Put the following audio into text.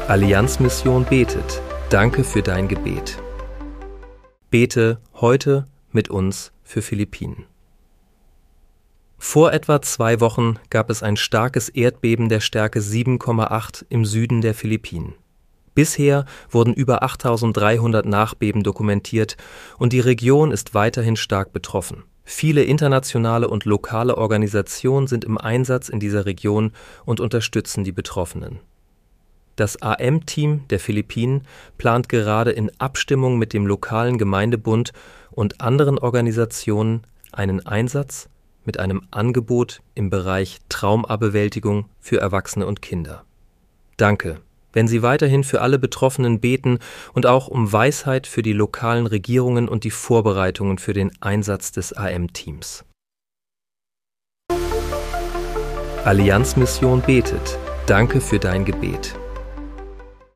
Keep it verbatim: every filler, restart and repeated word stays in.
Allianz-Mission betet. Danke für dein Gebet. Bete heute mit uns für Philippinen. Vor etwa zwei Wochen gab es ein starkes Erdbeben der Stärke sieben Komma acht im Süden der Philippinen. Bisher wurden über achttausenddreihundert Nachbeben dokumentiert und die Region ist weiterhin stark betroffen. Viele internationale und lokale Organisationen sind im Einsatz in dieser Region und unterstützen die Betroffenen. Das A M-Team der Philippinen plant gerade in Abstimmung mit dem lokalen Gemeindebund und anderen Organisationen einen Einsatz mit einem Angebot im Bereich Traumabewältigung für Erwachsene und Kinder. Danke, wenn Sie weiterhin für alle Betroffenen beten und auch um Weisheit für die lokalen Regierungen und die Vorbereitungen für den Einsatz des A M-Teams. Allianz-Mission betet. Danke für dein Gebet.